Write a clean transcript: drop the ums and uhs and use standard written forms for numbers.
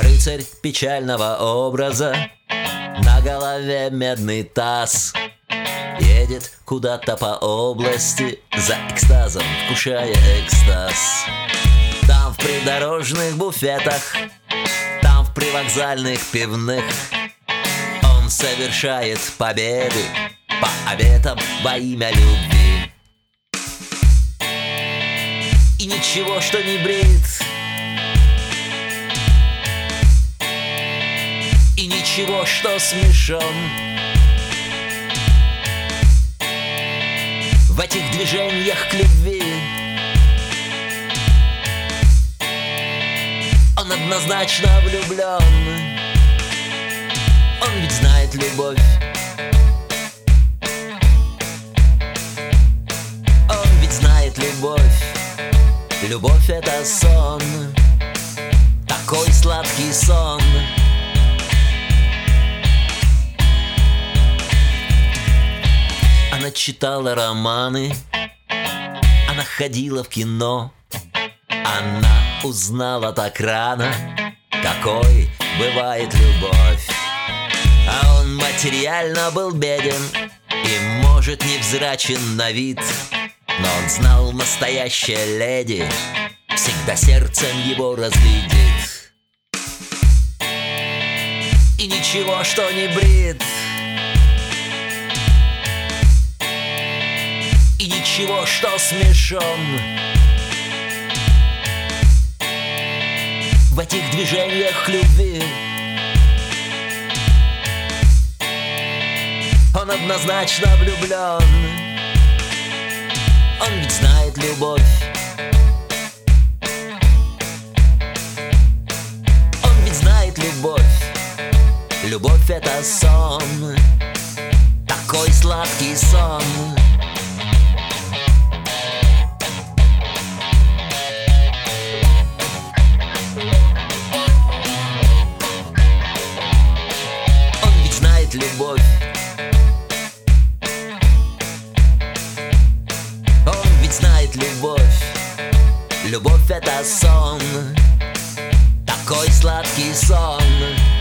Рыцарь печального образа, на голове медный таз, едет куда-то по области, за экстазом вкушая экстаз. Там в придорожных буфетах, там в привокзальных пивных он совершает победы по обетам во имя любви. И ничего, что не брит, и ничего, что смешон. В этих движениях к любви он однозначно влюблен. Он ведь знает любовь, он ведь знает любовь. Любовь — это сон, такой сладкий сон. Она читала романы, она ходила в кино, она узнала так рано, какой бывает любовь. А он материально был беден и, может, невзрачен на вид, но он знал, настоящая леди всегда сердцем его разглядит. И ничего, что не брит, и ничего, что смешон. В этих движениях к любви он однозначно влюблен. Он ведь знает любовь, он ведь знает любовь. Любовь — это сон, такой сладкий сон. Он ведь знает любовь, знает любовь. Любовь — это сон, такой сладкий сон.